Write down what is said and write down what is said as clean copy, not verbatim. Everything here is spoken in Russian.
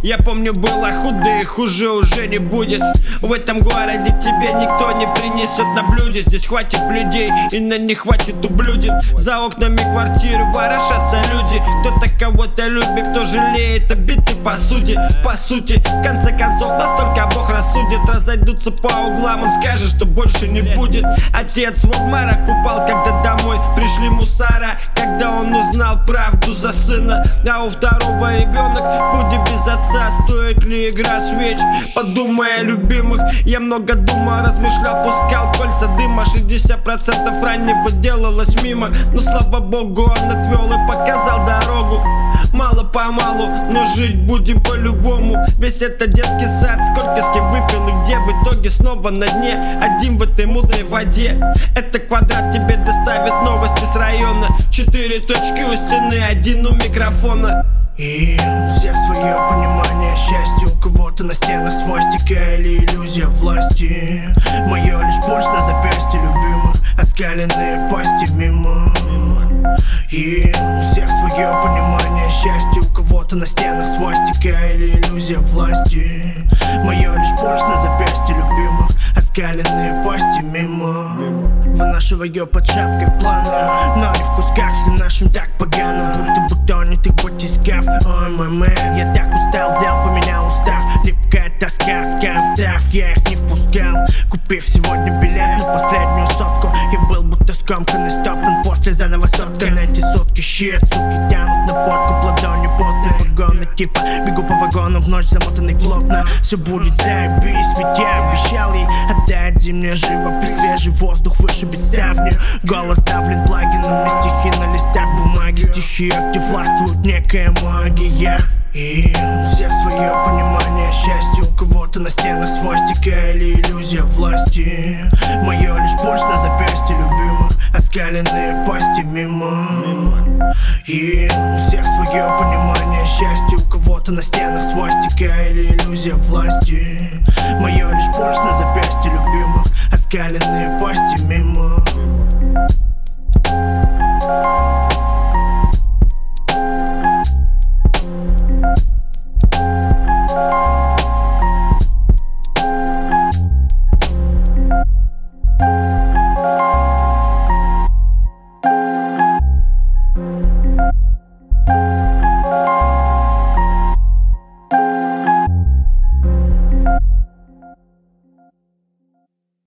Я помню, было худо и хуже уже не будет. В этом городе тебе никто не принесет на блюде. Здесь хватит людей и на них хватит ублюдин. За окнами квартиры ворошатся люди. Кто-то кого-то любит, кто жалеет обиты посуде. По сути, в конце концов, настолько Бог рассудит. Разойдутся по углам, он скажет, что больше не будет. Отец в обморок упал, когда домой пришли мусора. Когда он узнал правду за сына. А у второго ребенок будет без отца. Стоит ли игра свеч? Подумай о любимых. Я много думал, размышлял, пускал кольца дыма. 60% раннего делалось мимо. Но слава богу, он отвел и показал дорогу. Мало-помалу, но жить будем по-любому. Весь этот детский сад, сколько с кем выпил и где. В итоге снова на дне, один в этой мутной воде. Это квадрат тебе доставит новости с района. 4 точки у стены, 1 у микрофона. И у всех свое понимание счастья. У кого-то на стенах свастика или иллюзия власти. Мое лишь пульс на запястье любимых, оскаленные пасти мимо. И у всех свое понимание счастья. У кого-то на стенах свастика или иллюзия власти. Мое лишь пульс на запястье любимых, оскаленные пасти мимо. Вынашиваю под шапкой планы, но не в кусках, всем нашим так погано. Будто бы тонет их батискаф. Ой, мой мэн, я так устал, взял, поменял устав. Липкая тоска, скастав, я их не впускал. Купив сегодня билет на последнюю сотку, я был будто скомканный, стоптан, после заново соткан. Эти сотки щит, суки тянут на подкуп, ладонью потные погоны. Типа бегу по вагонам в ночь, замотанный плотно. Все будет заебись, ведь я обещал ей отдать зимнюю живопись, свежий воздух выше без ставни. Голос давлен плагинами, стихи на листах бумаги. Стихи, где властвует некая магия. И у всех свое понимание счастья. У кого-то на стенах свастика или иллюзия власти. Мое лишь пульс на запястье любимых, оскаленные пасти мимо. И у всех свое понимание счастья. У кого-то на стенах свастика или иллюзия власти. Мое лишь пульс на запястье любимых, оскаленные пасти мимо.